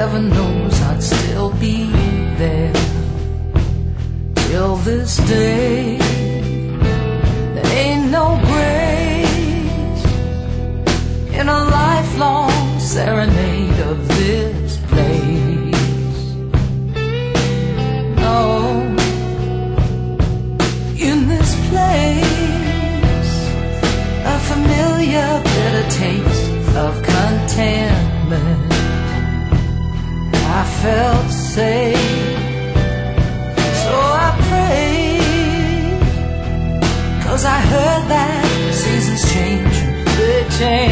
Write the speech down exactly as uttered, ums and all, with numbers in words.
heaven knows I'd still be there till this day. There ain't no grace in a lifelong serenade of this place. No, in this place, a familiar bitter taste of contentment. I felt safe, so I prayed, 'cause I heard that seasons change, they change.